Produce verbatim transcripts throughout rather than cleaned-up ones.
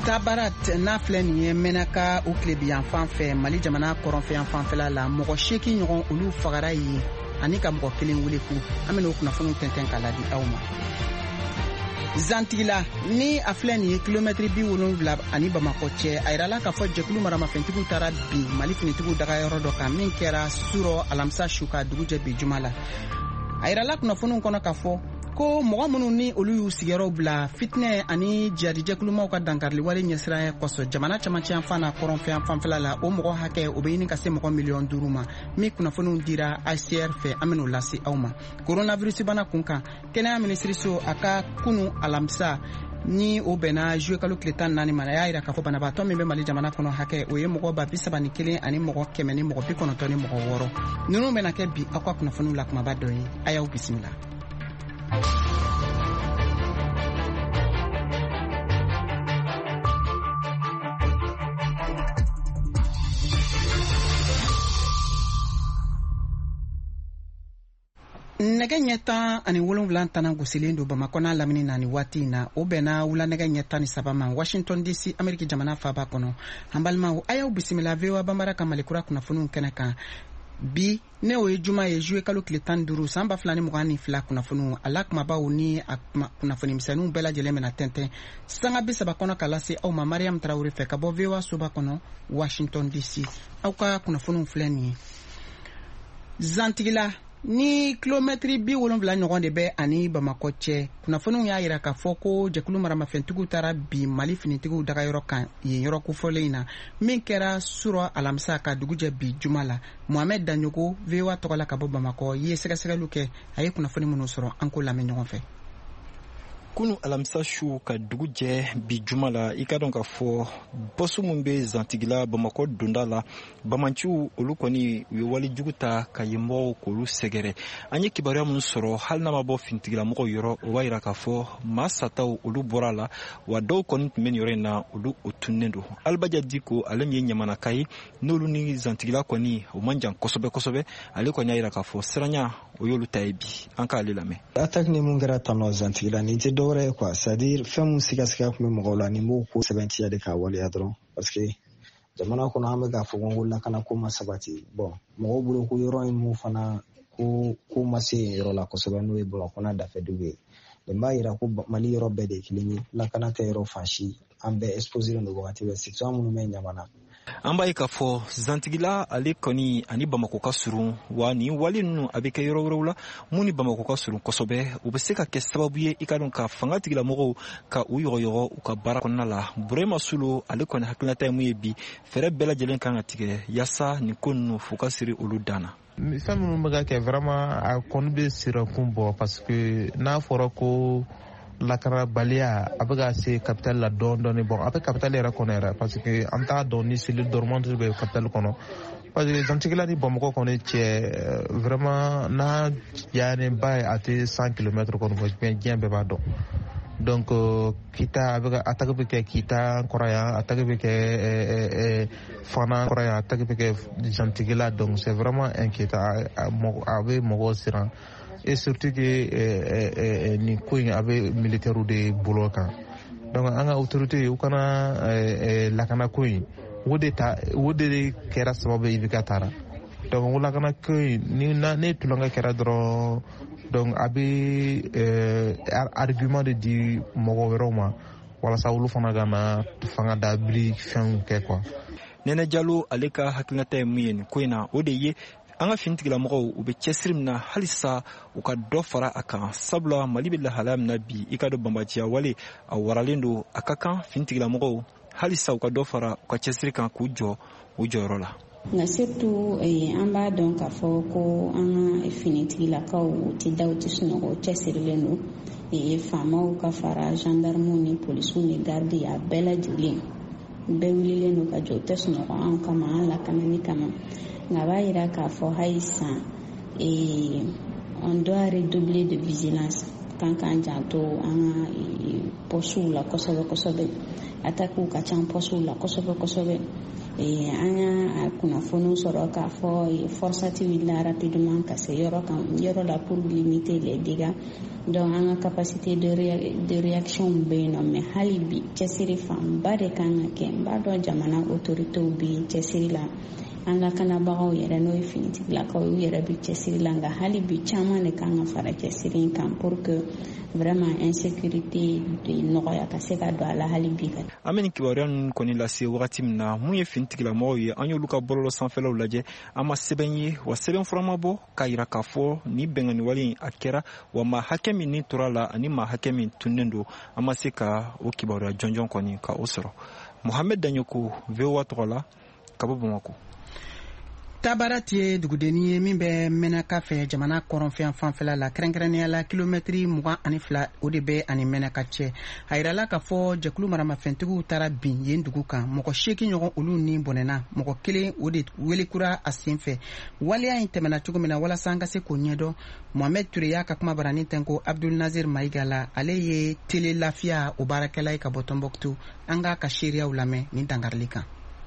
Tabarat n'a filɛ nin ye Menaka u tile bi yan fan fɛ Mali jamana kɔrɔnfɛ yan fanfɛla la mɔgɔ seegin ɲɔgɔn olu fagara ye ani ka mɔgɔ kelen wele ku an bɛna o kunnafoniw tɛntɛn k'a ladi aw ma. Zantigila ni a filɛ nin ye kilomɛtiri bi wolonwula ani Bamakɔ cɛ a yirala k'a fɔ jɛkulu maramafɛntigiw taara bi Mali finitigiw dagayɔrɔ dɔ kan min kɛra Suro alamisa su ka dugu jɛ bi juma la. A yirala kunnafoniw kɔnɔ k'a fɔ ko mɔgɔ minnu ni olu y'u sigiyɔrɔw bila fitinɛ ani jihadijɛkulumaw ka dankarili wale ɲɛsiranya kɔsɔ jamana camancɛ yan fan na kɔrɔnfɛ yan fanfɛla la o mɔgɔ hakɛ o bɛ ɲini ka se mɔgɔ miliyɔn duuru ma min kunnafoniw dira I C R fɛ an bɛn'o lase aw ma. Coronavirus bana kun kan kɛnɛya minisiriso a ka kunu alamisa ni o bɛnna juillet kalo tile tan naani ma a y'a yira k'a fɔ banabaatɔ min bɛ Mali jamana kɔnɔ hakɛ o ye mɔgɔ ba bi saba ni kelen ani mɔgɔ kɛmɛ ni mɔgɔ bi kɔnɔntɔn ni mɔgɔ wɔɔrɔ. Ninnu bɛna kɛ bi aw ka kunnafoniw la kumaba dɔ ye a y'aw bisimila. Nɛgɛ ɲɛ tan ani wolonwula tana gosilen don Bamakɔ n'a lamini na ni waati in na o bɛnna wula nɛgɛ ɲɛ tan ni saba ma Washington D C Ameriki jamana faaba kɔnɔ. An balimaw a y'aw bisimila V O A Banbara ka Malikura kunnafoniw kɛnɛ kan bi ne o ye juma ye juillet kalo tile tan ni duuru san ba fila ni mugan ni fila kunnafoniw a la kumabaw ni a kunnafoni misɛnninw bɛɛ lajɛlen bɛna tɛntɛn sanga bi saba kɔnɔ ka lase aw ma Mariam Tarawele fɛ ka bɔ V O A soba kɔnɔ Washington D C. Aw ka kunnafoniw filɛ nin ye. Zantigila ni kilomɛtiri bi wolonwula ɲɔgɔn de bɛ ani Bamakɔ cɛ kunnafoniw y'a yira k'a fɔ ko jɛkulu maramafɛntigiw taara bi Mali finitigiw dagayɔrɔ kan yen yɔrɔ kofɔlen in na min kɛra Suro alamisa ka dugu jɛ bi juma la. Mohamed Danyogo V O A tɔgɔ la ka bɔ Bamakɔ ye sɛgɛsɛgɛliw kɛ a ye kunnafoni minnu sɔrɔ an k'o lamɛn ɲɔgɔn fɛ. Kunu alamisa su ka dugu jɛ bi juma la i ka dɔn k'a fɔ bɔsu min bɛ Zantigila Bamakɔ donda la Bamanciw olu kɔni u ye walijugu ta ka ɲɛmɔgɔw k'olu sɛgɛrɛ. An ye kibaruya minnu sɔrɔ hali n'a ma bɔ finitigilamɔgɔw yɔrɔ o b'a yira k'a fɔ maa sataw olu bɔra la wa dɔw kɔni tun bɛ nin yɔrɔ in na olu o tunnen don. Alibaja Diko ale min ye ɲamanaka ye n'olu ni Zantigila kɔni o man jan kosɛbɛ kosɛbɛ ale kɔni y'a yira k'a fɔ siranya o y'olu ta ye bi an k'ale lamɛn. Attaque ni mun kɛra tannɔ Zantigila ni tɛ dɔwɛrɛ ye quoi, c'est-à-dire fɛn mun sigasɛgɛ tun bɛ mɔgɔw la ni m'o ko sɛbɛntiya de k'a waleya dɔrɔn parce que jamana kɔnɔ an bɛ k'a fɔ ko lakana ko ma sabati bon mɔgɔw bolo ko yɔrɔ in mun fana ko ko ma se yen yɔrɔ la kosɛbɛ n'o ye Bamakɔ n'a dafɛdugu ye nin b'a yira ko Mali yɔrɔ bɛɛ de ye kelen ye lakana tɛ yɔrɔ fan si an bɛɛ exposé don wagati bɛɛ surtout an minnu bɛ ɲamana. An b'a ye k'a fɔ Zantigila ale kɔni ani Bamakɔ ka surun wa nin wale ninnu a bɛ kɛ yɔrɔ wɛrɛw la mun ni Bamakɔ ka surun kosɛbɛ u bɛ se ka kɛ sababu ye i ka dɔn ka fanga tigilamɔgɔw ka u yɔgɔyɔgɔ u ka baara kɔnɔna la. Burema Sulo ale kɔni hakilinata ye mun ye bi fɛɛrɛ bɛɛ lajɛlen kan ka tigɛ yaasa nin ko ninnu f'u ka siri olu dan na. Fɛn minnu bɛ ka kɛ vraiment a kɔni bɛ sirakun bɔ parce que n'a fɔra ko lakarabaliya a bɛ ka se capitale la dɔɔni dɔɔni bon a bɛ capitale yɛrɛ kɔnɔ yɛrɛ parce que an t'a dɔn ni cellule dormante bɛ capitale kɔnɔ parce que Zantigila ni Bamakɔ kɔni cɛ vraiment n'a diyaɲɛba ye a tɛ cent kilomètres kɔni bɔ diɲɛ bɛɛ b'a dɔn donc Kita a bɛ ka attaque bɛ kɛ Kita kɔrɔ yan attaque bɛ kɛ Fana kɔrɔ yan attaque bɛ kɛ Zantigila donc c'est vraiment inquiétant a bɛ mɔgɔw siran. Et surtout que ni ko in a bɛ militaires de bolo kan donc an ka autorité u kana lakana ko in o de ta o de kɛra sababu ye i bɛ ka taara donc o lakana ko in ni ne tulonkɛ kɛra dɔrɔn donc a bɛ argument de di mɔgɔ wɛrɛw ma walasa olu fana ka na fanga dabili fɛnw kɛ quoi. Nɛnɛ Jalo ale ka hakilinata ye mun ye nin ko in na o de ye an ka finitigilamɔgɔw u bɛ cɛsiri min na halisa u ka dɔ fara a kan sabula Mali bɛ lahalaya min na bi i ka dɔn banbaaciya wale a waralen don a ka kan finitigilamɔgɔw halisa u ka dɔ fara u ka cɛsiri kan k'u jɔ u jɔyɔrɔ la. Nka surtout an b'a dɔn k'a fɔ ko an ka finitigilakaw u tɛ da u tɛ sunɔgɔ u cɛsirilen don faamaw ka fara gendarmew ni polisiw ni garde a bɛɛ lajɛlen bɛɛ wililen don ka jɔ u tɛ sunɔgɔ an kama an lakanani kama. Nka b'a yira k'a fɔ hali sisan on doit redoubler de vigilance kan k'an janto an ka pɔsiw la kosɛbɛ kosɛbɛ attaquew ka ca pɔsiw la kosɛbɛ kosɛbɛ an y'a kunnafoniw sɔrɔ k'a fɔ forçati wulila rapidement ka se yɔrɔ kan yɔrɔ la pour limiter les dégâts. Donc an ka capacité de, ré, de réaction bɛ yen nɔ mais hali bi cɛsiri fanba de kan ka kɛ n b'a dɔn jamana autoritéw bi cɛsiri la an lakanabagaw yɛrɛ n'o ye finitigilakaw u yɛrɛ bi cɛsiri la nka hali bi caman de kan ka fara cɛsiri in kan pour que vraiment insécurité de nɔgɔya ka se ka don a la hali bi ka. An bɛ nin kibaruya ninnu kɔni lase wagati min na mun ye finitigilamɔgɔw ye an y'olu ka bɔlɔlɔ sanfɛlaw lajɛ an ma sɛbɛn ye wa sɛbɛn fura ma bɔ k'a yira k'a fɔ ni bɛnkanni wale in a kɛra wa maa hakɛ min ni tora la ani maa hakɛ min tunnen don an ma se ka o kibaruya jɔnjɔn kɔni ka o sɔrɔ. Mohamed Danyoko V O A tɔgɔ la ka bɔ Bamakɔ. Tabarat ye dugudenni ye min bɛ Mɛnaka fɛ jamana kɔrɔnfɛn fanfɛla la kɛrɛnkɛrɛnnenya la kilomɛtiri mugan ani fila o de bɛ ani Mɛnaka cɛ. A yirala k'a fɔ jɛkulu maramafɛntigiw taara bin yen dugu kan mɔgɔ seegin ɲɔgɔn olu ni bɔnɛna mɔgɔ kelen o de welekura a sen fɛ. Waleya in tɛmɛna cogo min na walasa an ka se k'o ɲɛdɔn Mohamed Ture y'a ka kuma barani tɛnko Abdul Nazir Mayiga la ale ye tele lafiya o baarakɛla ye ka bɔ Tɔnbɔkutu an ka ka seereyaw lamɛn nin dangarili kan.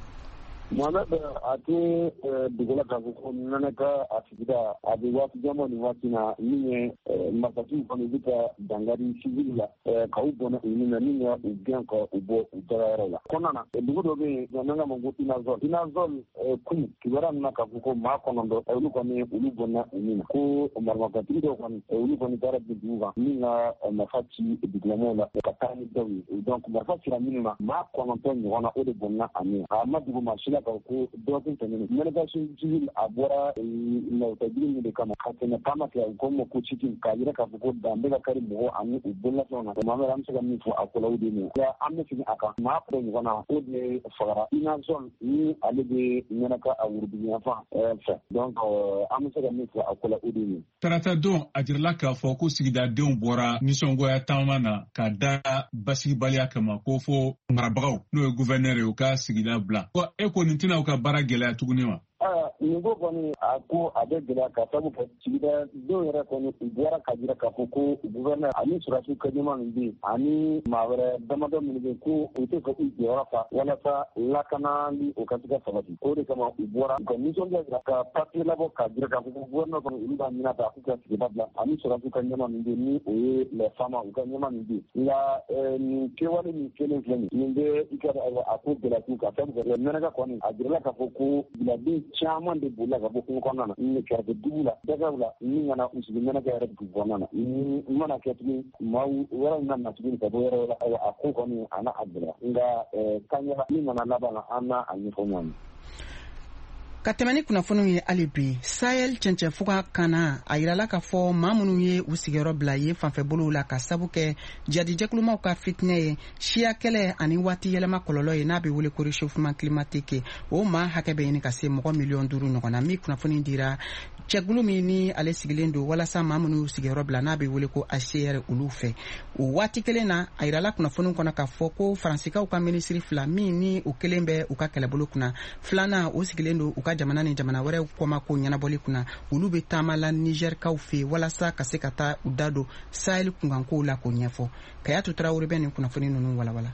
Mohamed a tɛ dugu la k'a fɔ ko Mɛnaka a sigida a bɛ waati jan ni waati na min ye masasiw kɔni bɛ ka dankari civil la k'aw bɔnɛ u ni na min ya u gɛn ka u bɔ u taga yɔrɔ la. Kɔnɔna na dugu dɔ bɛ yen n'an ka ma ko Inazol Inazol kun kibaruya min na k'a fɔ ko maa kɔnɔntɔn olu kɔni olu bɔnna u ni na ko maramafɛntigi dɔw kɔni olu kɔni taara bin dugu kan min ka marifa ci dugulamɔgɔw la ka taa ni dɔw ye donc marifa cira minnu na maa kɔnɔntɔn ɲɔgɔn na o de bɔnna a ni a ma dugu ma si la ko dɔgɔkun tɛmɛnen manifestation civil a bɔra lautagiri min de kama ka tɛmɛ taama kɛ u ko ma ko cikin k'a yira k'a fɔ ko dan bɛ ka kari mɔgɔ ani u bololafɛnw na Mohamed an bɛ se ka min fɔ a kɔlaw de ye an bɛ segin a kan maa fɔ ɲɔgɔn na o de fagara Inazol ni ale bɛ Mɛnaka a wuruduguyanfan fɛ donc an bɛ se ka min fɔ a kɔla o de ye. Tarata don a jirala k'a fɔ ko sigidadenw bɔra nisɔngoya taama na ka da basigibaliya kama ko fɔ marabagaw n'o ye gouverneur ye u ka sigida bila. E ko nin tɛna u ka baara gɛlɛya tuguni wa? Nin ko kɔni a ko a bɛ gɛlɛya ka sabu kɛ sigidadenw yɛrɛ kɔni u bɔra ka jira k'a fɔ ko gouverneur ani sɔrɔdasiw ka ɲɛma min bɛ yen ani maa wɛrɛ damadɔ minnu bɛ yen ko u tɛ fɛ k'u jɔyɔrɔ fa walasa lakanali o ka se ka sabati o de kama u bɔra u ka nisɔndiya jira ka papiye labɔ ka jira k'a fɔ ko gouverneur kɔni olu b'a ɲin'a fɛ a k'u ka sigida bila ani sɔrɔdasiw ka ɲɛma min bɛ yen ni o ye les femmes u ka ɲɛma min bɛ yen nka nin kɛwale min kelen filɛ nin nin bɛ i ka a ko gɛlɛya ka sabu kɛ Mɛnaka kɔni a jirala k'a fɔ ko biladen caman de bolila ka bɔ kungo kɔnɔna na ni kɛrɛfɛ dugu la dagaw la ni nana u sigi Mɛnaka yɛrɛ dugu kɔnɔna na ni mana kɛ tuguni maaw wɛrɛw na na tuguni ka bɔ yɔrɔ la a ko kɔni a n'a a gɛlɛya nka kaɲɛla ni nana laban na an n'a a ɲɛfɔ ɲɔgɔn ye. Ka tɛmɛ ni kunnafoniw ye hali bi Sahel cɛncɛnfuga kana a yirala k'a fɔ maa minnu ye u sigiyɔrɔ bila yen fanfɛbolow la ka sabu kɛ jadijɛkulumaw ka fitinɛ ye siya kɛlɛ ani waati yɛlɛma kɔlɔlɔ ye n'a bɛ wele ko réchauffement climatique o maa hakɛ bɛ ɲini ka se mɔgɔ miliyɔn duuru ɲɔgɔn na min kunnafoni dira cɛkulu min ni ale sigilen don walasa maa minnu sigiyɔrɔ bila n'a bɛ wele ko H C R olu fɛ o waati kelen na a yirala kunnafoniw kɔnɔ k'a fɔ ko faransikaw ka minisiri fila min ni o kelen bɛ u ka kɛlɛbolo kunna filanan o sigilen don u ka jamana ni jamana wɛrɛw kɔma ko ɲɛnabɔli kunna olu bɛ taama la Nigerkaw fɛ walasa ka se ka taa u da don Sahel kunkankow la k'o ɲɛfɔ Kayatu Tarawele bɛ nin kunnafoni ninnu walawala.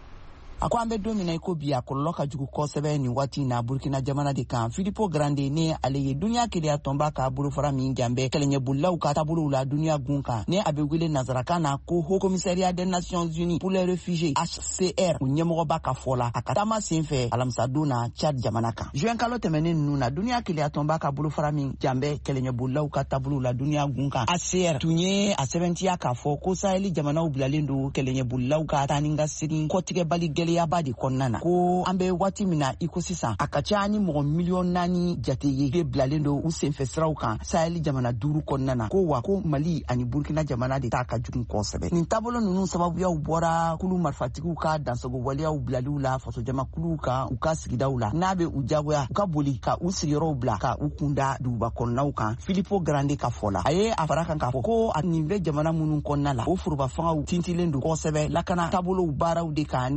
A ko an bɛ don min na i ko bi a kɔlɔlɔ ka jugu kosɛbɛ nin waati na Burkina jamana de kan Filippo Grande ne ale ye dunuya keleya tɔnba ka bolofara min janbɛ kɛlɛɲɛbolilaw ka taabolow la dunuya gun kan ne a bɛ wele nazarakan na ko Haut Commissariat des Nations Unies pour les Réfugiés H C R o ɲɛmɔgɔba ka fɔ la a ka taama sen fɛ alamisadon na Tchad jamana kan juin kalo tɛmɛnen ninnu na dunuya keleya tɔnba ka bolofara min janbɛ kɛlɛɲɛbolilaw ka taabolow la dunuya gun kan H C R tun ye a sɛbɛntiya k'a fɔ ko Sahel jamanaw bilalen don kɛlɛɲɛbolilaw ka taa ni ka segin kɔtigɛbali gɛlɛya yaba de kɔnɔna na ko an bɛ waati min na i ko sisan a ka ca ni mɔgɔ miliyɔn naani jate ye de bilalen don u senfɛ siraw kan Sahel jamana duuru kɔnɔna na ko wa ko Mali ani Burkina jamana de ta ka jugu kosɛbɛ nin taabolo ninnu sababuyaw bɔra kulu marifatigiw ka dansago waleyaw bilaliw la fasojamakuluw kan u ka sigidaw la n'a bɛ u jagoya u ka boli ka u sigiyɔrɔw bila ka u kunda duguba kɔnɔnaw kan Filippo Grande ka fɔ la a ye a fara kan k'a fɔ ko a nin bɛ jamana minnu kɔnɔna la o foroba fangaw tintilen don kosɛbɛ lakana taabolow baaraw de kan ne sɔrɔ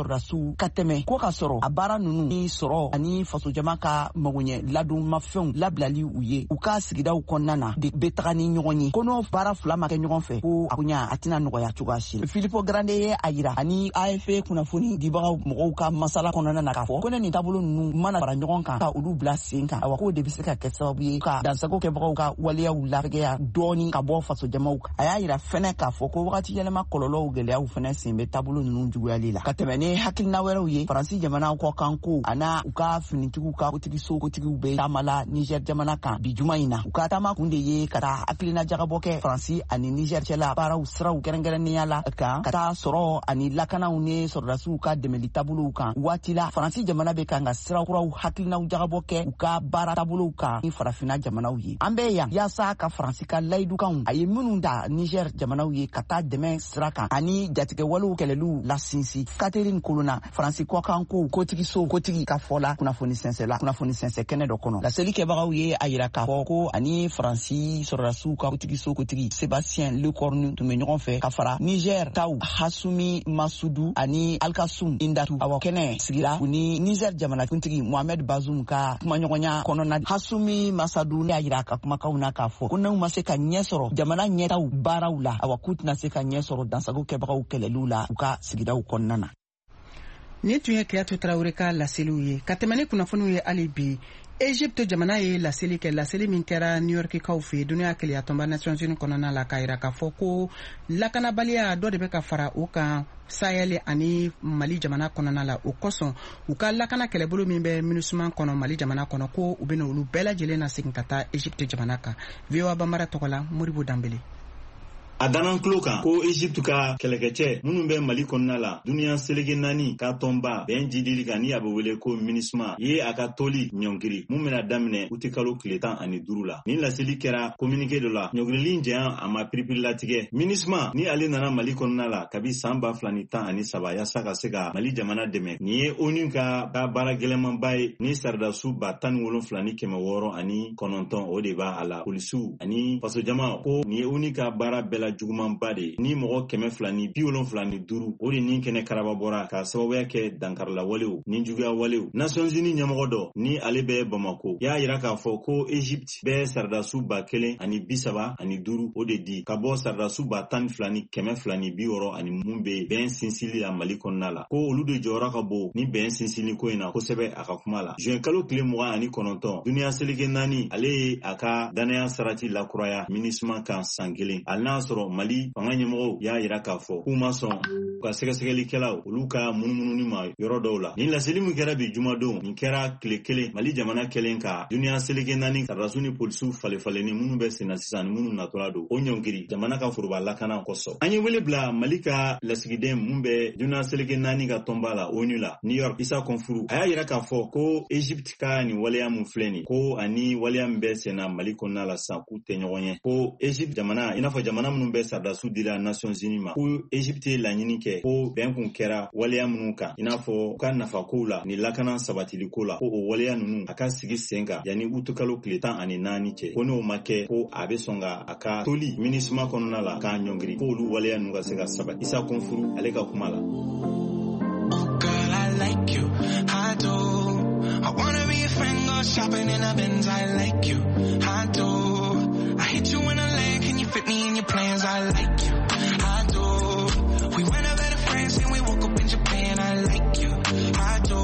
sɔrɔdasiw ka tɛmɛ ko ka sɔrɔ a baara nunu ni sɔrɔ ani fasojama ka magoɲɛ ladon mafɛnw labilali u ye u ka sigidaw kɔnɔna na de bɛ taga ni ɲɔgɔn ye ko n'o baara fila ma kɛ ɲɔgɔn fɛ ko a kunya a tɛna nɔgɔya cogoya si Filippo Grande ye a yira ani A F P kunnafoni dibagaw mɔgɔw ka masala kɔnɔna na k'a fɔ ko ne nin taabolo nunu mana fara ɲɔgɔn kan ka olu bila sen kan awa k'o de bɛ se ka kɛ sababu ye ka dansago kɛbagaw ka waleyaw lafɛgɛya dɔɔni ka bɔ fasojamaw kan a y'a yira fɛnɛ k'a fɔ ko wagati yɛlɛma kɔlɔlɔw gɛlɛyaw fɛnɛ sen bɛ taabolo nunu juguyali la ka tɛmɛ ni hakilina wɛrɛw ye Faransi jamana kɔ kan ko a n'a u ka finitigiw ka kotigiso kotigiw bɛ taamala Niger jamana kan bi juma in na u ka taama kun de ye ka taa hakilina jagabɔ kɛ Faransi ani Niger cɛla baaraw siraw kɛrɛnkɛrɛnnenya la kan ka taa sɔrɔ ani lakanaw ni sɔrɔdasiw ka dɛmɛli taabolow kan waati la Faransi jamana bɛ kan ka sira kuraw hakilinaw jagabɔ kɛ u ka baara taabolow kan ni farafinna jamanaw ye an bɛ yan yaasa ka Faransi ka layidukanw a ye minnu da Niger jamanaw ye ka taa dɛmɛ sira kan ani jatigɛwalew kɛlɛliw la sinsin Catherine Colonna Faransi kɔkan ko kotigiso kotigi ka fɔ la kunnafoni sɛnsɛla kunnafoni sɛnsɛ kɛnɛ dɔ kɔnɔ laseli kɛbagaw ye a yira k'a fɔ ko ani Faransi sɔrɔdasiw ka kotigiso kotigi Sébastien Lecornu tun bɛ ɲɔgɔn fɛ ka fara Niger taw Hasumi Masudu ani Alkasum Indatu awa kɛnɛ sigira u ni Niger jamanakuntigi Mohamed Bazoum ka kumaɲɔgɔnya kɔnɔna Hasumi Masadu ne y'a yira ka kumakanw na k'a fɔ ko n'u ma se ka ɲɛ sɔrɔ jamana ɲɛtaw baaraw la awa k'u tɛna se ka ɲɛ sɔrɔ dansago kɛbagaw kɛlɛliw la u ka sigidaw kɔnɔna na ni tun ye Kiyatu Tarawele ka laseliw ye ka tɛmɛ ni kunnafoniw ye hali bi Egypte jamana ye laseli kɛ laseli min kɛra New York kaw fɛ dunuya keleya tɔnba Nations Unies kɔnɔna la k'a yira k'a fɔ ko lakanabaliya dɔ de bɛ ka fara u kan Sahel ani Mali jamana kɔnɔna la o kosɔn u ka lakana kɛlɛbolo min bɛ MINUSMA kɔnɔ Mali jamana kɔnɔ ko u bɛna olu bɛɛ lajɛlen na segin ka taa Egypte jamana kan V O A Bambara tɔgɔ la Moribo Dambele a dannan tulo kan ko Egypte ka kɛlɛkɛcɛ minnu bɛ Mali kɔnɔna la duniya selege naani ka tɔnba bɛn jidili kan ni a bɛ wele ko MINUSMA ye a ka toli ɲɔngiri mun bɛna daminɛ uti kalo tile tan ani duuru la ni laseli kɛra communiqué dɔ la ɲɔngirili jɛyan a ma piripiri latigɛ MINUSMA ni ale nana Mali kɔnɔna la kabi san ba fila ni tan ani saba yaasa ka se ka Mali jamana dɛmɛ nin ye ONU ka baara gɛlɛmanba ye ni saridasu ba tan ni wolonfila ni kɛmɛ wɔɔrɔ ani kɔnɔntɔn o de b'a a la polisiw ani fasojama ko nin ye ONU ka baara bɛɛ la jugumanba de ni mɔgɔ kɛmɛ fila ni bi wolonfila ni duuru o de ni kɛnɛ karaba bɔra ka sababuya kɛ dankarila walew ni juguya walew Nations Unies ɲɛmɔgɔ dɔ ni ale bɛ Bamako y'a yira k'a fɔ ko Egypte bɛ saridasu ba kelen ani bi saba ani duuru o de di ka bɔ saridasu ba tan ni fila ni kɛmɛ fila ni bi wɔɔrɔ ani mun bɛ bɛn sinsinli la Mali kɔnɔna la ko olu de jɔyɔrɔ ka bon ni bɛn sinsinli ko in na kosɛbɛ a ka kuma la juin kalo tile mugan ani kɔnɔntɔn duniya seleke naani ale ye a ka danaya sarati lakuraya MINUSMA kan san kelen hali n'a sɔrɔ Mali fanga ɲɛmɔgɔw y'a yira k'a fɔ k'u ma sɔn ka sɛgɛsɛgɛlikɛlaw olu ka munumununi ma yɔrɔ dɔw la ni laseli min kɛra bi jumadenw nin kɛra tile kelen Mali jamana kɛlen ka duniya seleke naani saridasu ni polisiw falefalenni minnu bɛ sen na sisan ni minnu natɔla don o ɲɔngiri jamana ka foroba lakana kosɔn an ye wele bila Mali ka lasigiden mun bɛ duniya seleke naani ka tɔnba la ONU la New York Isa Konfuru a y'a yira k'a fɔ ko Egypte ka nin waleya mun filɛ nin ko ani waleya min bɛ sen na Mali kɔnɔna la sisan k'u tɛ ɲɔgɔn ye ko Egypte jamana i n'a fɔ jamana minnu bɛ saridasu dira Nations Unies ma ko Egypte ye laɲini kɛ ko bɛn kun kɛra waleya minnu kan i n'a fɔ ka nafa kow la ni lakana sabatili ko la ko o waleya ninnu a ka sigi sen kan yanni utukalo tile tan ani naani cɛ ko n'o ma kɛ ko a bɛ sɔn ka a ka toli MINUSMA kɔnɔna la k'a ɲɔngiri ko olu waleya ninnu ka se ka sabati Isa Konfuru ale ka kuma la. I wanna be a friend, go shopping in a Benz, I like you, I do. I hit you in a leg, can you fit me in your plans, I like you, I do. We went over to France and we woke up in Japan, I like you, I do.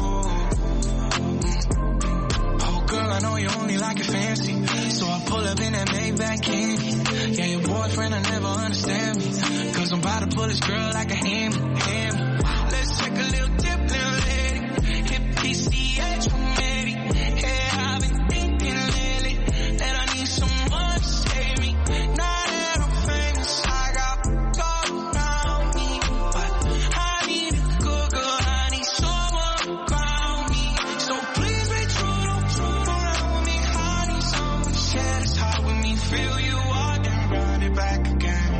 Mm. Oh girl, I know you only like it fancy, so I pull up in that Maybach candy. Yeah, your boyfriend, I never understand me, cause I'm about to pull this girl like a hammy, hammy. Let's take a little dip, little lady. P C H from Eddie. Yeah, I've been thinking lately that I need someone to save me. Now that I'm famous, I got gold around me, but I need a good girl. I need someone to ground me. So please be true, don't true around with me. I need someone to share this heart with me. Feel you out and run it back again.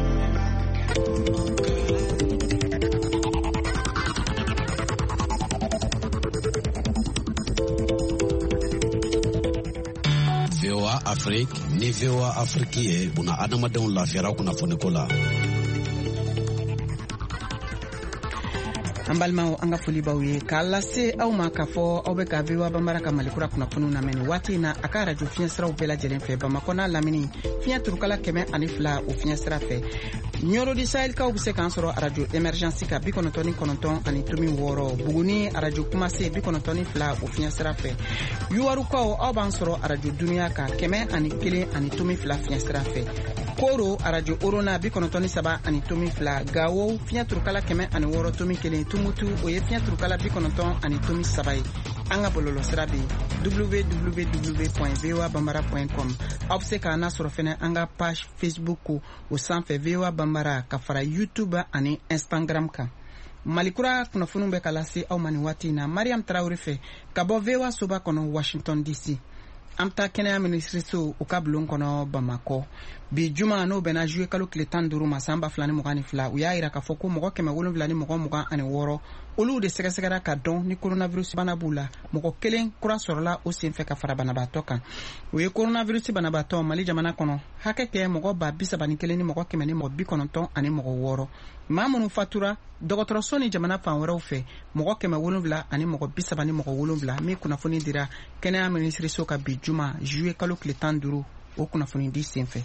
V O A Afrique ni V O A Afrique ye buna adamadenw lafiyara kunnafoni ko la. an balimaw an ka foli b'aw ye k'a lase aw ma k'a fɔ aw bɛ ka V O A Banbara ka malikura kunnafoniw lamɛn waati in na a ka radio fiɲɛ siraw bɛɛ lajɛlen fɛ Bamakɔ n'a lamini fiɲɛ turukala kɛmɛ ani fila o fiɲɛ sira fɛ Nioro di Sahel kaw bɛ se k'an sɔrɔ radio Emergence ka bi kɔnɔntɔn ni kɔnɔntɔn ani tomi wɔɔrɔ Buguni radio Kumase bi kɔnɔntɔn ni fila o fiɲɛ sira fɛ Yuwarukaw aw b'an sɔrɔ radio Dunuya ka kɛmɛ ani kelen ani tomi fila fiɲɛ sira fɛ Koro radio Orona bi kɔnɔntɔn ni saba ani tomi fila Gawo fiɲɛ turukala kɛmɛ ani wɔɔrɔ tomi kelen Tumutu o ye fiɲɛ turukala bi kɔnɔntɔn ani tomi saba ye an ka bɔlɔlɔ sira bɛ w w w point v o a banbara point com aw bɛ se k'an sɔrɔ fɛnɛ an ka page Facebook o sanfɛ V O A Banbara ka fara YouTube ani Instagram kan malikura kunnafoniw bɛ ka lase aw ma nin waati in na Mariam Tarawele fɛ ka bɔ V O A soba kɔnɔ Washington D C an bɛ taa kɛnɛya minisiriso u ka bulon kɔnɔ Bamakɔ bi juma n'o bɛnna juillet kalo tile tan ni duuru ma san ba fila ni mugan ni fila u y'a yira k'a fɔ ko mɔgɔ kɛmɛ wolonwula ni mɔgɔ mugan ani wɔɔrɔ olu de sɛgɛsɛgɛra ka dɔn ni coronavirus bana b'u la mɔgɔ kelen kura sɔrɔla o senfɛ ka fara banabaatɔ kan o ye coronavirus banabaatɔ Mali jamana kɔnɔ hakɛ kɛ mɔgɔ ba bi saba ni kelen ni mɔgɔ kɛmɛ ni mɔgɔ bi kɔnɔntɔn ani mɔgɔ wɔɔrɔ maa minnu fatura dɔgɔtɔrɔso ni jamana fan wɛrɛw fɛ mɔgɔ kɛmɛ wolonwula ani mɔgɔ bi saba ni mɔgɔ wolonwula min kunnafoni dira kɛnɛya minisiriso ka bi juma juillet kalo tile tan ni duuru o kunnafoni di senfɛ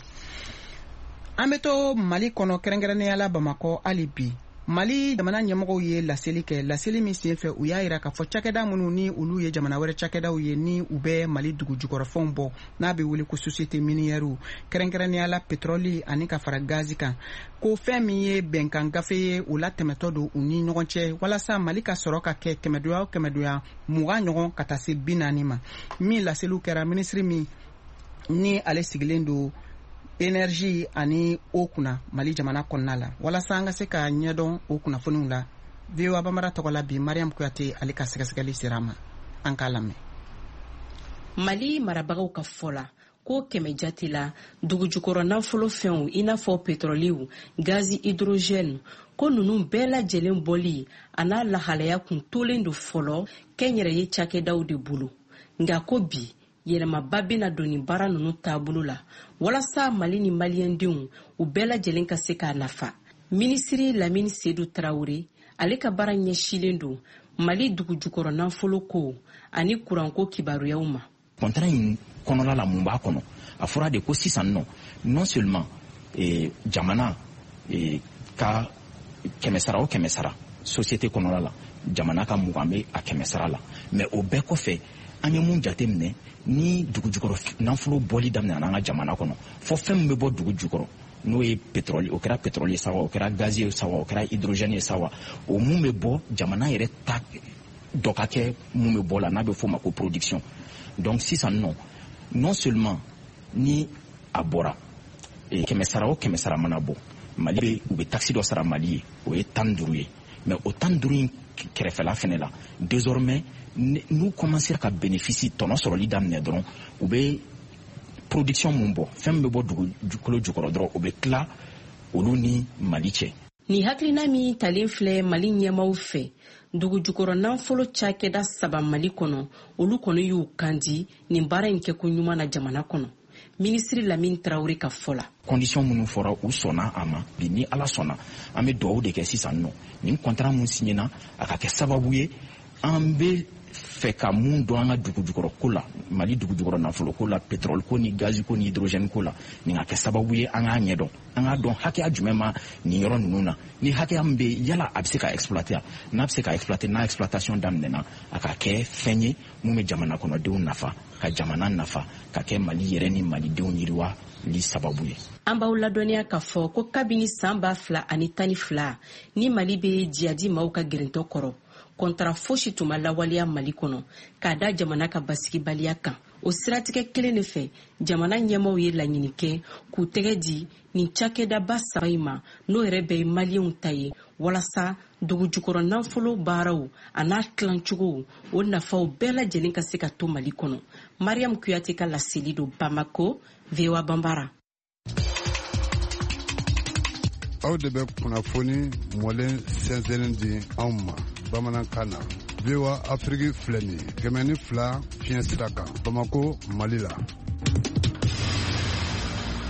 an bɛ to Mali kɔnɔ kɛrɛnkɛrɛnnenya la Bamakɔ hali bi Mali jamana ɲɛmɔgɔw ye laseli kɛ laseli min senfɛ u y'a yira k'a fɔ cakɛda minnu ni olu ye jamana wɛrɛ cakɛdaw ye ni u bɛ Mali dugu jukɔrɔfɛnw bɔ n'a bɛ wele ko société minière kɛrɛnkɛrɛnnenya la pétrole ani ka fara gazi kan ko fɛn min ye bɛnkan gafe ye o la tɛmɛtɔ don u ni ɲɔgɔn cɛ walasa Mali ka sɔrɔ ka kɛ kɛmɛdonya o kɛmɛdonya mugan ɲɔgɔn ka taa se bi naani ma min laseliw kɛra minisiri min ni ale sigilen don énergie ani o kunna Mali jamana kɔnɔna la walasa an ka se ka ɲɛdɔn o kunnafoniw la V O A Banbara tɔgɔ la bi Mariam Kuyate ale ka sɛgɛsɛgɛli sera ma an k'a lamɛn Mali marabagaw ka fɔ la ko kɛmɛ jate la dugu jukɔrɔ nafolo fɛnw i n'a fɔ pétroliw gazi hydrogène ko ninnu bɛɛ lajɛlen bɔli a n'a lahalaya kun tolen do fɔlɔ kɛnyɛrɛye cakɛdaw de bolo nka ko bi yɛlɛmaba bɛna don nin baara ninnu taabolo la walasa Mali ni maliyɛndenw u bɛɛ lajɛlen ka se k'a nafa minisiri Lamini Seydou Traoré ale ka baara ɲɛsilen don Mali dugu jukɔrɔ nafolo ko ani kuranko kibaruyaw ma contrat in kɔnɔla la mun b'a kɔnɔ a fɔra de ko sisan nɔ non seulement eh, jamana eh, ka kɛmɛ sara o kɛmɛ sara société kɔnɔla la jamana ka mugan bɛ a kɛmɛ sara la mais o bɛɛ kɔfɛ an ye mun jate minɛ ni dugu jukɔrɔ nafolo bɔli daminɛ an ka jamana kɔnɔ fɔ fɛn min bɛ bɔ dugu jukɔrɔ n'o ye pétrole o kɛra pétrole ye sawa o kɛra gaz ye sawa o kɛra hydrogène ye sawa o mun bɛ bɔ jamana yɛrɛ ta dɔ ka kɛ mun bɛ bɔ la n'a bɛ fɔ o ma ko production donc sisan nɔ non seulement ni a bɔra kɛmɛ sara o kɛmɛ sara mana bɔ Mali bɛ u bɛ taxe dɔ sara Mali ye o ye tan ni duuru ye mais o tan ni duuru in kɛrɛfɛla fɛnɛ la désormais n'u commencera ka bénéfice tɔnɔ sɔrɔli daminɛ dɔrɔn u bɛ production mun bɔ fɛn min bɛ bɔ dugukolo jukɔrɔ dɔrɔn u bɛ tila olu ni Mali cɛ. Ni hakilina min talen filɛ Mali ɲɛmaaw fɛ dugu jukɔrɔ nafolo cakɛda saba Mali kɔnɔ olu kɔni y'u kandi nin baara in kɛko ɲuman na jamana kɔnɔ minisiri Lamini Traoré ka fɔ la. condition minnu fɔra u sɔnna a ma bi ni Ala sɔnna an bɛ dugawu de kɛ sisan nɔ nin contrat mun signena a ka kɛ sababu ye an bɛ fɛ ka mun dɔn an ka dugu jukɔrɔ ko la Mali dugu jukɔrɔ nafolo ko la pétrole ko ni gaz ko ni hydrogène ko la nin ka kɛ sababu ye an k'a ɲɛdɔn an k'a dɔn hakɛya jumɛn ma nin yɔrɔ ninnu na ni hakɛya min bɛ yala a bɛ se ka exploiter n'a bɛ se ka exploiter n'a exploitation daminɛna a ka kɛ fɛn ye mun bɛ jamana kɔnɔdenw nafa ka jamana nafa ka kɛ Mali yɛrɛ ni malidenw yiriwa li sababu ye. An b'aw ladɔnniya k'a fɔ ko kabini san ba fila ani tan ni fila ni Mali bɛ jihadi maaw ka gerentɔ kɔrɔ contrat fosi tun ma lawaleya Mali kɔnɔ k'a da jamana ka basigibaliya kan o siratigɛ kelen de fɛ jamana ɲɛmaaw ye laɲini kɛ k'u tɛgɛ di nin cakɛdaba saba in ma n'o yɛrɛ bɛɛ ye maliyɛnw ta ye walasa dugu jukɔrɔ nafolo baaraw a n'a tilancogo o nafaw bɛɛ lajɛlen ka se ka to Mali kɔnɔ. Mariam Kuyate ka laseli don Bamako, V O A Banbara. aw de bɛ kunnafoni mɔlen sɛnsɛnnin di anw ma bamanankan na. V O A Afrique filɛ nin ye kɛmɛ ni fila fiɲɛ sira kan Bamako, Mali la.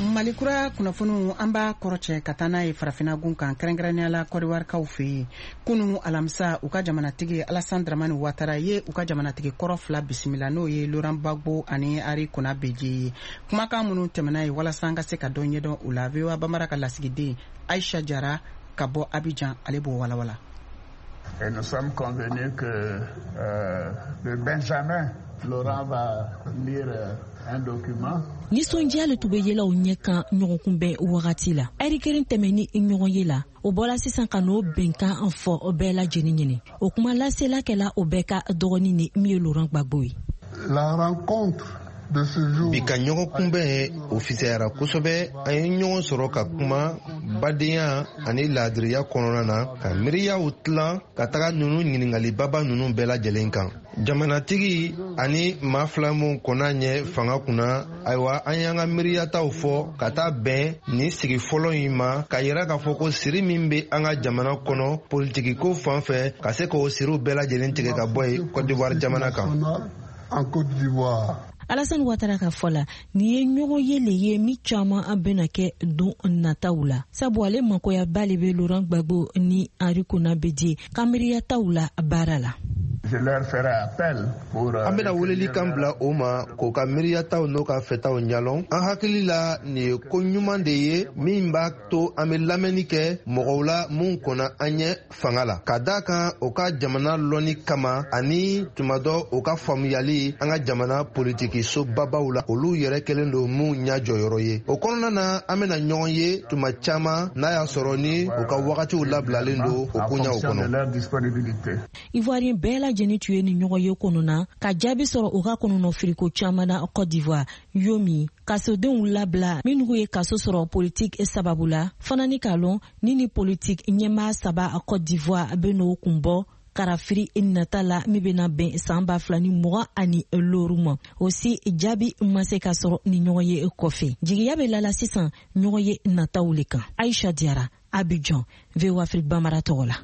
Malikura kunnafoniw an b'a kɔrɔcɛ ka taa n'a ye farafina gun kan kɛrɛnkɛrɛnnenya la kɔdiwarikaw fɛ yen kunu alamisa u ka jamanatigi Alassane Dramane Ouattara ye u ka jamanatigi kɔrɔ fila bisimila n'o ye Laurent Gbagbo ani Ari Kona Beji kumakan minnu tɛmɛna ye walasa an ka se ka dɔ ɲɛdɔn u la V O A Bambara ka lasigiden Aïcha Diarra ka bɔ Abidjan ale b'o walawala. Et nous sommes convenus que euh, le Benjamin Laurent va lire euh, un document. Nisɔndiya le tun bɛ yɛlɛ o ɲɛ kan ɲɔgɔnkunbɛn wagati la. Ɛri kelen tɛmɛni ɲɔgɔn ye la. O bɔra sisan ka n'o bɛnkan fɔ o bɛɛ lajɛlen ɲini. O kuma lasela kɛla o bɛɛ ka dɔgɔnin ni min ye Laurent Gbagbo ye. La rencontre bi ka ɲɔgɔn kunbɛn ofisiyara kosɛbɛ an ye ɲɔgɔn sɔrɔ ka kuma badenya ani laadiriya kɔnɔna na ka miiriyaw tilan ka taga ninnu ɲiningali baba ninnu bɛɛ lajɛlen kan. Jamanatigi ani maa fila min kɔnna ɲɛ fanga kunna ayiwa an y'an ka miiriyataw fɔ ka taa bɛn nin sigi fɔlɔ in ma ka yira k'a fɔ ko siri min bɛ an ka jamana kɔnɔ politikiko fan fɛ ka se k'o siriw bɛɛ lajɛlen tigɛ ka bɔ yen Côte d'Ivoire jamana kan. En Côte d'Ivoire. Alassane Ouattara ka fɔ la nin ye ɲɔgɔn ye le ye min caman an bɛna kɛ don nataw la sabu ale makoya bale bɛ Laurent Gbagbo ni Ari Kona Beji ka miiriyataw la baara la. Je leur ferai appel pour an bɛna weleli kan bila o ma k'o ka miiriyataw n'o ka fɛtaw ɲalɔn an hakili la nin ye ko ɲuman de ye min b'a to an bɛ lamɛnni kɛ mɔgɔw la mun kɔnna an ɲɛ fanga la ka d'a kan o ka jamana lɔnni kama ani tuma dɔ o ka faamuyali an ka jamana politiki so babaw la olu yɛrɛ kɛlen don mun ɲɛ jɔyɔrɔ ye o kɔnɔna na an bɛna ɲɔgɔn ye tuma caman n'a y'a sɔrɔ ni u ka wagatiw labilalen don o koɲɛw kɔnɔ. Ivoirien bɛɛ lajɛlen tun ye ni ɲɔgɔn ye kɔnɔna ka jaabi sɔrɔ u ka kɔnɔnɔfiriko caman na Côte d'Ivoire yomi kasodenw labila minnu ye kaso sɔrɔ politique sababu la fana ni ka lɔn ni ni politique ɲɛmaa saba Côte d'Ivoire bɛ n'o kun bɔ karafiri nata la min bɛna bɛn san ba fila ni mugan ani loru ma aussi jaabi ma se ka sɔrɔ ni ɲɔgɔn ye kɔfɛ jigiya bɛ lala sisan ɲɔgɔn ye nataw le kan. Aïcha Diarra Abidjan V O A Afrique Bambara tɔgɔ la.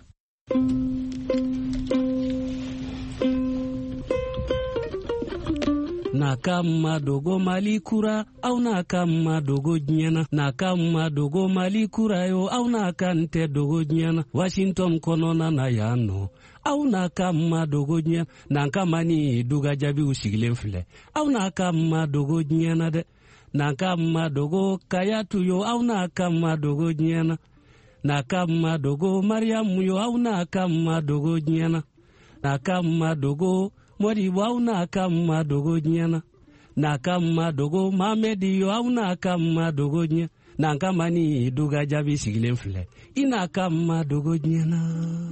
Naka madogo malikura au naka madogo nyana naka madogo malikura yo au naka nte dogo nyana Washington konona na yano au naka madogo nyana naka mani duga jabi usigilen file au naka madogo nyana de naka madogo kayatu yo au naka madogo nyana naka madogo Mariam yo au naka madogo nyana naka madogo Mori wau na kama dogo nyana na kama dogo Mamedi yo au na kama dogo nyana na kama ni duga jabi sigilen file ina kama dogo nyana.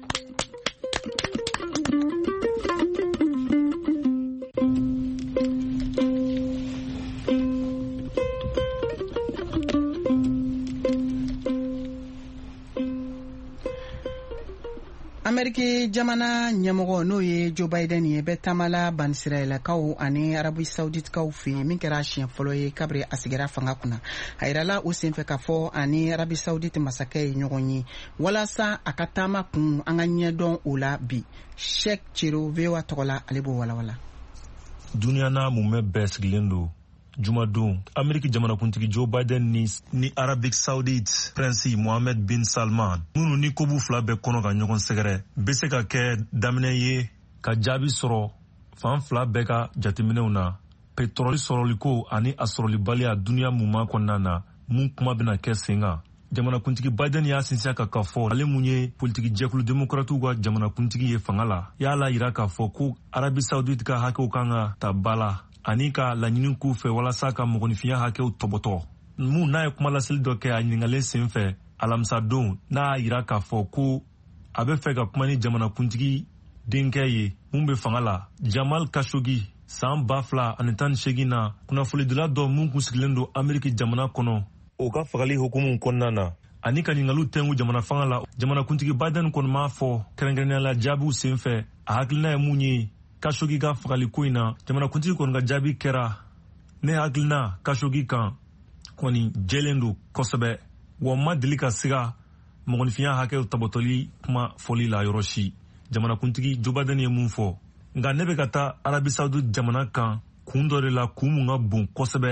Ameriki jamana ɲɛmɔgɔ n'o ye Joe Biden ye bɛ taamala banisirayɛlɛkaw ani Arabu Saouditekaw fɛ min kɛra siɲɛ fɔlɔ ye kabiri a sigira fanga kunna a yirala o senfɛ ka fɔ ani Arabu Saoudite masakɛ ye ɲɔgɔn ye walasa a ka taama kun an ka ɲɛdɔn o la bi. Sheikh Chiro V O A tɔgɔ la ale b'o walawala. Duniya n'a mumɛ bɛɛ sigilen don jumadon Ameriki jamanakuntigi Joe Biden ni, ni Arabic Saudite Prince Mohammed bin Salman minnu ni kobu fila bɛɛ kɔnɔ ka ɲɔgɔn sɛgɛrɛ bɛ se ka kɛ daminɛ ye ka jaabi sɔrɔ fan fila bɛɛ ka jateminɛw na petroli sɔrɔliko ani a sɔrɔlibaliya duniya muma kɔnɔna na mun kuma bɛna kɛ sen kan. Jamanakuntigi Biden y'a sinsin ka ka fɔ ale mun ye politiki jɛkulu demokratiw ka jamanakuntigi ye fanga la y'a la yira k'a fɔ ko Arabi Saudite ka hakɛw kan ka ta ba la ani ka laɲini k'u fɛ walasa ka mɔgɔninfinya hakɛw tɔbɔtɔ. Mun n'a ye kuma laseli dɔ kɛ a ɲiningalen sen fɛ alamisa don n'a y'a yira k'a fɔ ko a bɛ fɛ ka kuma ni jamanakuntigi denkɛ ye mun bɛ fanga la Jamal Khashoggi san ba fila ani tan ni seegin na kunnafolidila dɔ mun kun sigilen don Ameriki jamana kɔnɔ o ka fagali hukumu kɔnɔna na ani ka ɲininkaliw tɛngu jamana fanga la jamanakuntigi Biden kɔni m'a fɔ kɛrɛnkɛrɛnnenya la jaabiw sen fɛ a hakilina ye mun ye Khashoggi ka fagali ko in na jamanakuntigi kɔni ka jaabi kɛra ne hakilina Khashoggi kan kɔni jɛlen don kosɛbɛ wa ma deli ka siga mɔgɔninfinya hakɛw tabɔtɔli kuma fɔli la yɔrɔ si. Jamanakuntigi Joe Biden ye mun fɔ nka ne bɛ ka taa Arabi Saoudite jamana kan kun dɔ de la kun mun ka bon kosɛbɛ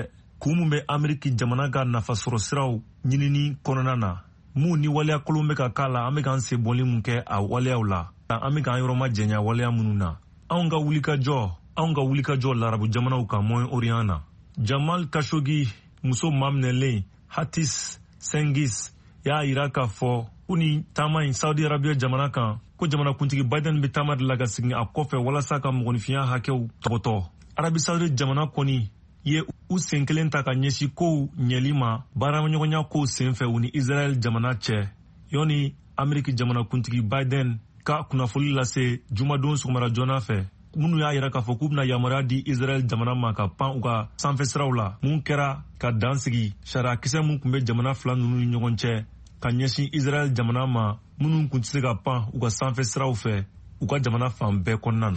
kun mun bɛ ameriki jamana ka nafasɔrɔ siraw ɲinini kɔnɔna na mun ni waleya kolon bɛ ka k'a la an bɛ k'an sen bɔli mun kɛ a waleyaw la an bɛ k'an yɔrɔma jɛnya waleya minnu na anw ka wulikajɔ anw ka wulikajɔ larabu jamanaw kan Moyen-Orient na. Jamal Khashoggi muso maminɛlen Hatis Sengis y'a yira k'a fɔ ko ni taama in Saudi Arabia jamana kan ko jamanakuntigi Biden bɛ taama de la ka segin a kɔfɛ walasa ka mɔgɔninfinya hakɛw tɔgɔtɔ. Arabi Saudi jamana kɔni ye u sen kelen ta ka ɲɛsin kow ɲɛli ma baaraɲɔgɔnya kow senfɛ u ni Israel jamana cɛ yɔni Ameriki jamanakuntigi Biden ka kunnafoli lase jumadon sɔgɔmara joona fɛ minnu y'a yira k'a fɔ k'u bɛna yamaruya di Israel jamana ma ka pan u ka sanfɛ siraw la mun kɛra ka dan sigi sariya kisɛ mun tun bɛ jamana fila ninnu ni ɲɔgɔn cɛ ka ɲɛsin Israel jamana ma minnu tun tɛ se ka pan u ka sanfɛ siraw fɛ u ka jamana fan bɛɛ kɔnɔna na.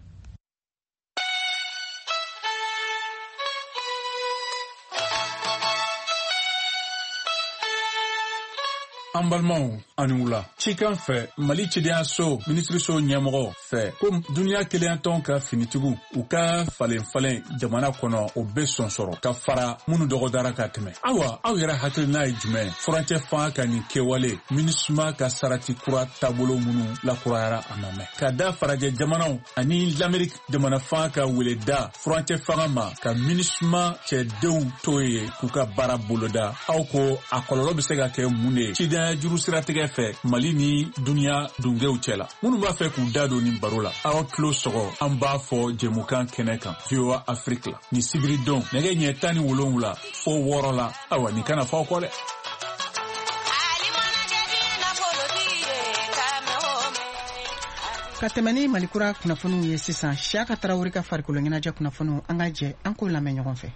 An balimaw ani wula cikan fɛ Mali cidenya so minisiriso ɲɛmɔgɔ fɛ ko duniya keleyantɔn ka finitigiw u ka falen falen jamana kɔnɔ o bɛ sɔn sɔrɔ ka fara minnu dɔgɔdara ka tɛmɛ. Awa aw yɛrɛ hakilina ye jumɛn furancɛ fanga ka nin kɛwale MINUSMA ka sarati kura taabolo minnu lakurayara a ma mɛn ka da farajɛ jamanaw ani l'Amérique jamana fanga ka weleda furancɛ fanga ma ka MINUSMA cɛdenw to ye k'u ka baara boloda aw ko a kɔlɔlɔ bɛ se ka kɛ mun de ye cidenya juru siratigɛ fɛ Mali ni duniya dungew cɛla. Minnu b'a fɛ k'u da don nin baro la aw tulo sɔgɔ an b'a fɔ jɛmukan kɛnɛ kan V O A Afrique la ni sibiridon nɛgɛ ɲɛ tan ni wolonwula fo wɔɔrɔ la awa nin kana fɔ aw kɔ dɛ. Ka tɛmɛ ni Malikura kunnafoniw ye sisan Siyaka Tarawele ka farikolo ɲɛnajɛ kunnafoniw an ka jɛ an k'o lamɛn ɲɔgɔn fɛ.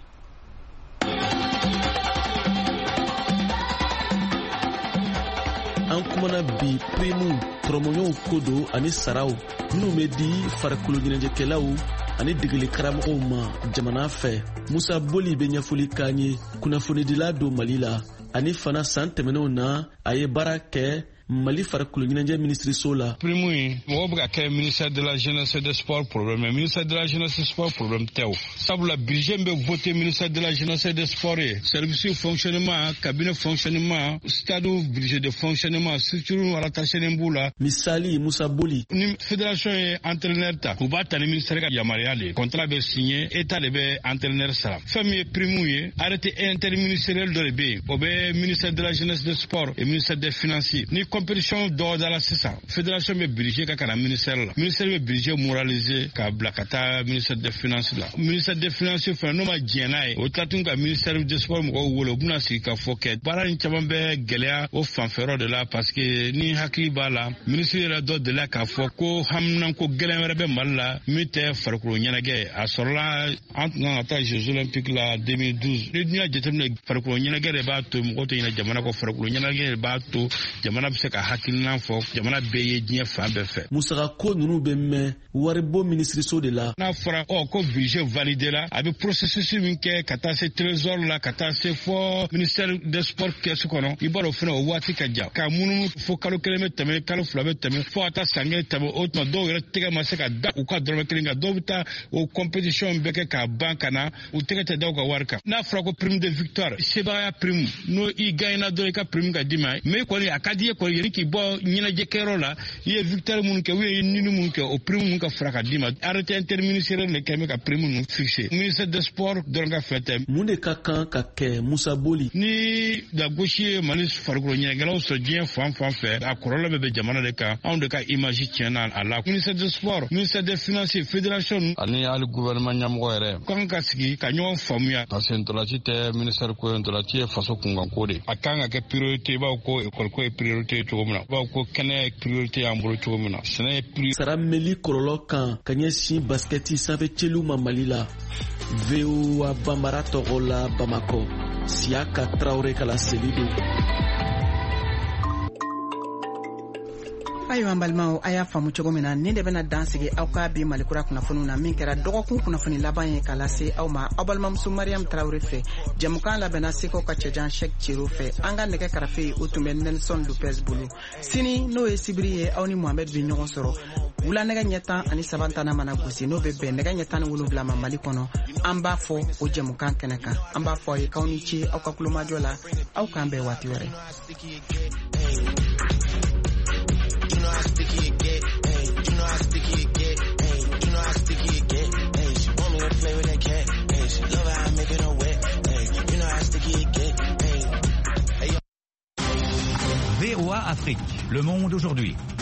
An kumana bi primu tɔrɔmɔɲɔw ko do ani saraw minnu bɛ di farikolo ɲɛnajɛkɛlaw ani degeli karamɔgɔw ma jamana fɛ. Musa Boli bɛ ɲɛfɔli k'an ye kunnafonidila don Mali la ani fana san tɛmɛnenw na a ye baara kɛ Mali farikolo ɲɛnajɛ minisiriso la. Primu in mɔgɔ bɛ ka kɛ ministère de la jeunesse et des sports problème mais ministère de la jeunesse et des sports problème tɛ o sabula budget bɛ voté ministère de la jeunesse et des sports ye service fonctionnement cabinet fonctionnement stade budget de fonctionnement structure rattachée b'u la. Misali Musa Boli ni fédération ye entraîneur ta u b'a ta ni ministère ka yamaruya de contrat bɛ signé état de bɛ entraîneur sara fɛn min ye primu ye arrêté interministériel dɔ de bɛ yen o bɛ ministère de la jeunesse des sports et ministère des finances ni compétition dɔw da la sisan fédération bɛ budget ka kana ministère la ministère bɛ budget moralisé ka bila ka taa ministère des finances la ministère des finances fɛn n'o ma diɲɛ n'a ye o tila tun ka ministère des sports mɔgɔw wele u bɛna sigi ka fɔ kɛ baara in caman bɛ gɛlɛya o fanfɛyɔrɔ de la parce que ni hakili b'a la ministre yɛrɛ dɔ delila k'a fɔ ko haminanko gɛlɛn wɛrɛ bɛ Mali la min tɛ farikolo ɲɛnajɛ a sɔrɔla an tun kan ka taa jeux olympiques la deux mille douze ni dun y'a jateminɛ farikolo ɲɛnajɛ de b'a to mɔgɔw tɛ ɲinɛ jamana kɔ farikolo ɲɛnajɛ de b'a to jamana bɛ se ka hakilina fɔ jamana bɛɛ ye diɲɛ fan bɛɛ fɛ. Musaka ko ninnu bɛ mɛn waribɔ minisiriso de la. N'a fɔra ɔ ko budget validé la a bɛ processus min kɛ ka taa se trésor la ka taa se fɔ ministère des sports kɛsu kɔnɔ i b'a dɔn fana o waati ka jan ka mununu fo kalo kelen bɛ tɛmɛ kalo fila bɛ tɛmɛ fo ka taa san kelen tɛmɛ o tuma dɔw yɛrɛ tɛgɛ ma se ka da u ka dɔrɔmɛ kelen kan dɔw bɛ taa o compétition bɛɛ kɛ k'a ban ka na u tɛgɛ tɛ da u ka wari kan. N'a fɔra ko prime de victoire sebagaya prime n'o i gagnera dɔrɔn i ka prime ka d'i ma mais kɔni a ka di ye kɔni yɛrɛ k'i bɔ ɲɛnajɛkɛyɔrɔ la i ye victoire minnu kɛ u ye ɲini minnu kɛ o prime minnu ka fara ka d'i ma arrêté interministériel de kɛ bɛ ka prime ninnu fixé ministère des sports dɔrɔn ka fɛn tɛ. Mun de ka kan ka kɛ Musa Boli. Ni lagosi ye Mali farikolo ɲɛnajɛkɛlaw sɔrɔ diɲɛ fan fan fɛ a kɔrɔlɔ bɛ bɛ jamana de kan anw de ka image tiɲɛna a la ministère des sports ministère des finances fédération ani hali gouvernement ɲɛmɔgɔ yɛrɛ kan ka sigi ka ɲɔgɔn faamuya parce que ntolaci tɛ ministère ko ye ntolaci ye faso kunkanko de a kan ka kɛ priorité bawo ko école ko ye priorité cogo min na bawo ko kɛnɛ ye priorité y'an bolo cogo min na sɛnɛ ye priorité. Sara meli kɔlɔlɔ kan ka ɲɛsin baskɛti sanfɛ cɛliw ma Mali la. V O A Bambara tɔgɔ la Bamakɔ Siyaka Tarawele kala seli don. ayiwa an balimaw a y'a faamu cogo min na nin de bena dansigi aw ka bi malikura kunnafoniw na min kɛra dɔgɔkun kunnafoni laban ye k'a lase aw ma aw balimamuso mariam tarawure fɛ jamukan labɛnna sekaw ka cɛjan shek ciro fɛ an ka nɛgɛ karafe o tun bɛ nelson lopez bolo sini n'o ye sibiri ye aw ni mohamɛd be ɲɔgɔn sɔrɔ wula nɛgɛ ɲɛ tan ani saba tana mana gosi n'o bɛ bɛn nɛgɛ ɲɛ tan ni wolonwula ma mali kɔnɔ an b'a fɔ o jɛmukan kɛnɛ kan an b'a fɔ aw ye k'aw ni ce aw ka kulomajɔ la aw k'an bɛn waati wɛrɛ. You know how sticky it get, hey. You know how sticky it get, hey. You know how sticky it get, hey. She want me to play with that cat, hey. She love how I make it all wet, hey. You know how sticky it get, hey. Hey. V O A Afrique, le monde aujourd'hui.